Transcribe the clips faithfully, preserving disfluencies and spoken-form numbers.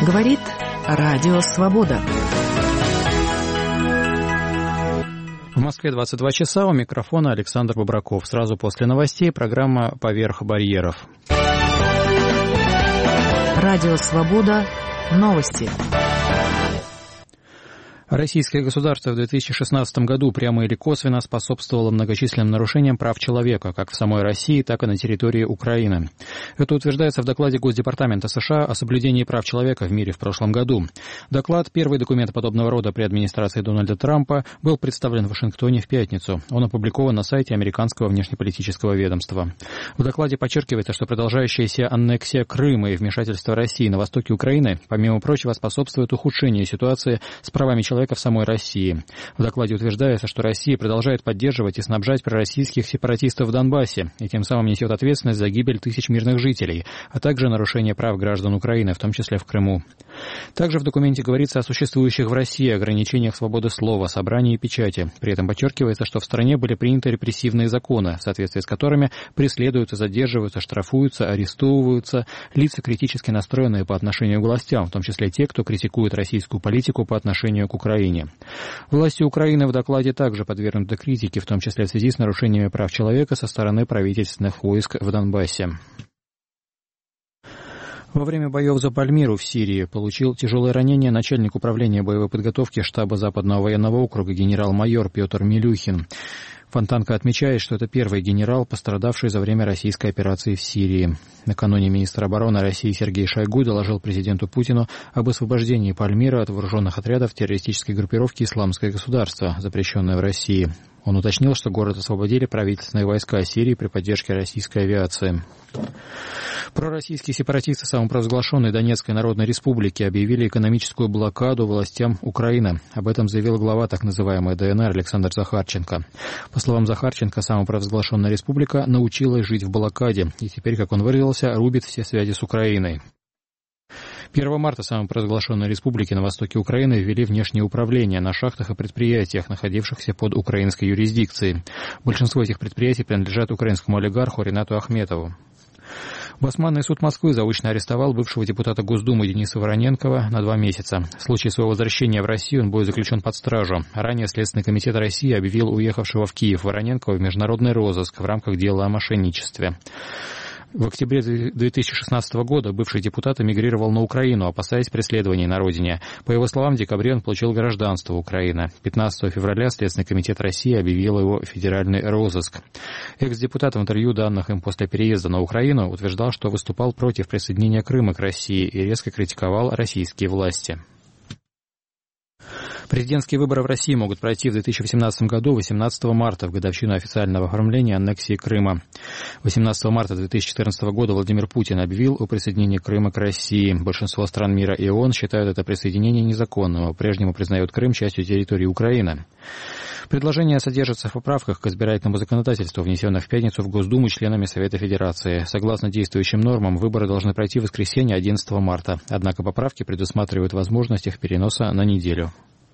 Говорит Радио Свобода. В Москве двадцать два часа, у микрофона Александр Бобраков. Сразу после новостей программа «Поверх барьеров». Радио Свобода. Новости. Российское государство в две тысячи шестнадцатом году прямо или косвенно способствовало многочисленным нарушениям прав человека, как в самой России, так и на территории Украины. Это утверждается в докладе Госдепартамента США о соблюдении прав человека в мире в прошлом году. Доклад, первый документ подобного рода при администрации Дональда Трампа, был представлен в Вашингтоне в пятницу. Он опубликован на сайте американского внешнеполитического ведомства. В докладе подчеркивается, что продолжающаяся аннексия Крыма и вмешательство России на востоке Украины, помимо прочего, способствует ухудшению ситуации с правами человека в самой России. В докладе утверждается, что Россия продолжает поддерживать и снабжать пророссийских сепаратистов в Донбассе и тем самым несет ответственность за гибель тысяч мирных жителей, а также нарушение прав граждан Украины, в том числе в Крыму. Также в документе говорится о существующих в России ограничениях свободы слова, собрания и печати. При этом подчеркивается, что в стране были приняты репрессивные законы, в соответствии с которыми преследуются, задерживаются, штрафуются, арестовываются лица, критически настроенные по отношению к властям, в том числе те, кто критикует российскую политику по отношению к Украине. Власти Украины в докладе также подвергнуты критике, в том числе в связи с нарушениями прав человека со стороны правительственных войск в Донбассе. Во время боев за Пальмиру в Сирии получил тяжелое ранение начальник управления боевой подготовки штаба Западного военного округа генерал-майор Петр Милюхин. Фонтанка отмечает, что это первый генерал, пострадавший за время российской операции в Сирии. Накануне министр обороны России Сергей Шойгу доложил президенту Путину об освобождении Пальмира от вооруженных отрядов террористической группировки «Исламское государство», запрещенное в России. Он уточнил, что город освободили правительственные войска Сирии при поддержке российской авиации. Пророссийские сепаратисты самопровозглашенной Донецкой Народной Республики объявили экономическую блокаду властям Украины. Об этом заявил глава так называемой ДНР Александр Захарченко. По словам Захарченко, самопровозглашенная республика научилась жить в блокаде и теперь, как он выразился, рубит все связи с Украиной. первого марта самопровозглашенные республики на востоке Украины ввели внешнее управление на шахтах и предприятиях, находившихся под украинской юрисдикцией. Большинство этих предприятий принадлежат украинскому олигарху Ринату Ахметову. Басманный суд Москвы заочно арестовал бывшего депутата Госдумы Дениса Вороненкова на два месяца. В случае своего возвращения в Россию он будет заключен под стражу. Ранее Следственный комитет России объявил уехавшего в Киев Вороненкова в международный розыск в рамках дела о мошенничестве. В октябре две тысячи шестнадцатого года бывший депутат эмигрировал на Украину, опасаясь преследований на родине. По его словам, в декабре он получил гражданство Украины. пятнадцатого февраля Следственный комитет России объявил его в федеральный розыск. Экс-депутат в интервью, данных им после переезда на Украину, утверждал, что выступал против присоединения Крыма к России и резко критиковал российские власти. Президентские выборы в России могут пройти в две тысячи восемнадцатом году, восемнадцатого марта, в годовщину официального оформления аннексии Крыма. восемнадцатого марта две тысячи четырнадцатого года Владимир Путин объявил о присоединении Крыма к России. Большинство стран мира и ООН считают это присоединение незаконным, а по-прежнему признают Крым частью территории Украины. Предложение содержится в поправках к избирательному законодательству, внесенных в пятницу в Госдуму членами Совета Федерации. Согласно действующим нормам, выборы должны пройти в воскресенье одиннадцатого марта. Однако поправки предусматривают возможность их переноса на неделю.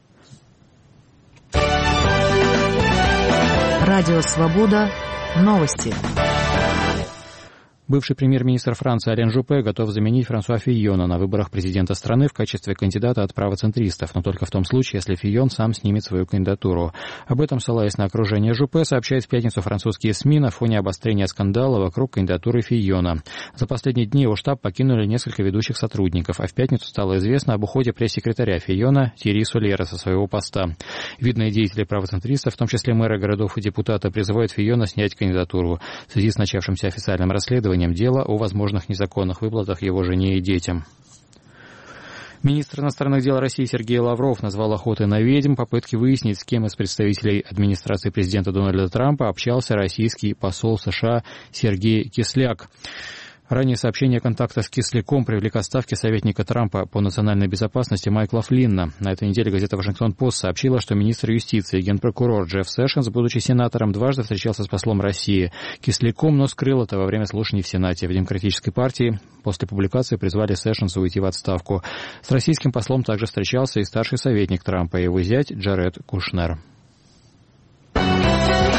Радио Свобода. Новости. Бывший премьер-министр Франции Ален Жюпе готов заменить Франсуа Фийона на выборах президента страны в качестве кандидата от правоцентристов, но только в том случае, если Фийон сам снимет свою кандидатуру. Об этом, ссылаясь на окружение Жюпе, сообщает в пятницу французские СМИ на фоне обострения скандала вокруг кандидатуры Фийона. За последние дни его штаб покинули несколько ведущих сотрудников, а в пятницу стало известно об уходе пресс-секретаря Фийона Тьерри Солера со своего поста. Видные деятели правоцентристов, в том числе мэры городов и депутаты, призывают Фийона снять кандидатуру в связи с начавшимся официальным расследованием дела о возможных незаконных выплатах его жене и детям. Министр иностранных дел России Сергей Лавров назвал охотой на ведьм попытки выяснить, с кем из представителей администрации президента Дональда Трампа общался российский посол США Сергей Кисляк. Ранее сообщение контакта с Кисляком привлек к отставке советника Трампа по национальной безопасности Майкла Флинна. На этой неделе газета «Вашингтон-Пост» сообщила, что министр юстиции и генпрокурор Джефф Сэшенс, будучи сенатором, дважды встречался с послом России Кисляком, но скрыл это во время слушаний в Сенате. В Демократической партии после публикации призвали Сэшенса уйти в отставку. С российским послом также встречался и старший советник Трампа, его зять Джаред Кушнер.